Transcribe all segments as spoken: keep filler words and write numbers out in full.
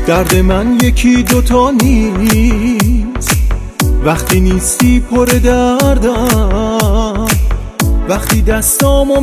درد من یکی دوتا نیست، وقتی نیستی پر دردم، وقتی دستامو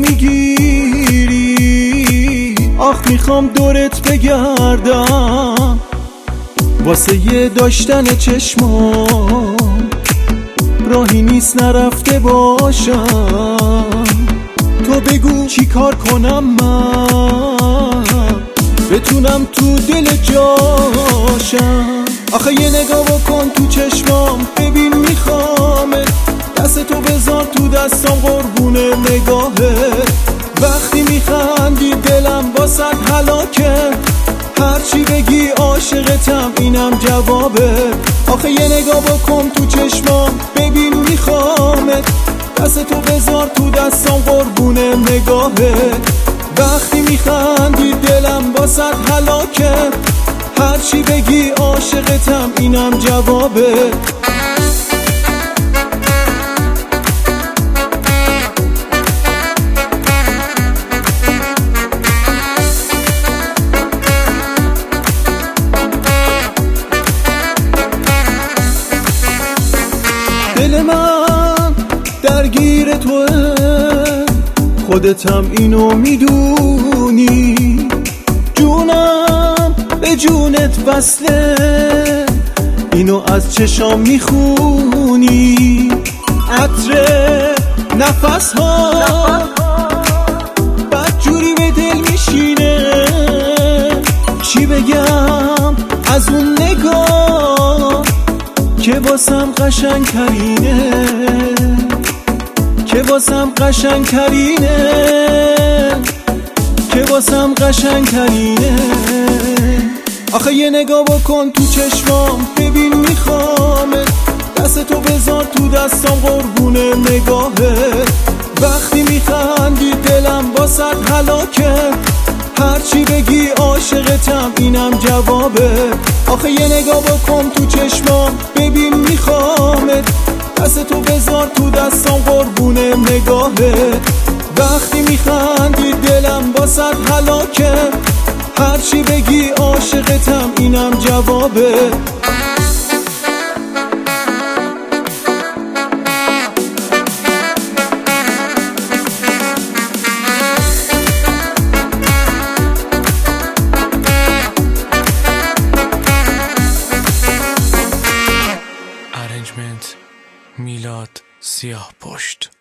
میگیری آخ میخوام دورت بگردم. واسه یه داشتن چشمام راهی نیست نرفته باشم. تو بگو چی کار کنم من بتونم تو دل جاشم. آخه یه نگاه بکن تو چشمام ببین میخوامت، دست تو بذار تو دستام قربون نگاهت. وقتی میخندی دلم واسد هلاکه، هرچی بگی عاشقتم اینم جوابه. آخه یه نگاه بکن تو چشمام ببین میخوامت، دست تو بذار تو دستام قربون نگاهت. وقتی میخندی دلم واسد هلاکه، هرچی بگی عاشقتم اینم جوابه. دل من درگیر توه، خودتم اینو میدونی، جونم به جونت وصله، اینو از چشام میخونی. عطر نفس ها بدجوری به دل میشینه، چی بگم از اون نگاه که واسم قشنگ ترینه، که واسم قشنگ ترینه، که واسم قشنگ ترینه. آخه یه نگاه بکن تو چشمام ببین میخوامت، دست تو بذار تو دستام قربون نگاهت. وقتی میخندی دلم واسد هلاکه، هرچی بگی عاشقتم اینم جوابه. آخه یه نگاه بکن تو چشمام ببین میخوامت، دست تو بذار تو دستام قربون نگاهت. وقتی میخندی دلم واسد هلاکه، هرچی بگی عاشقتم اینم جوابه. میلاد سیاه پشت.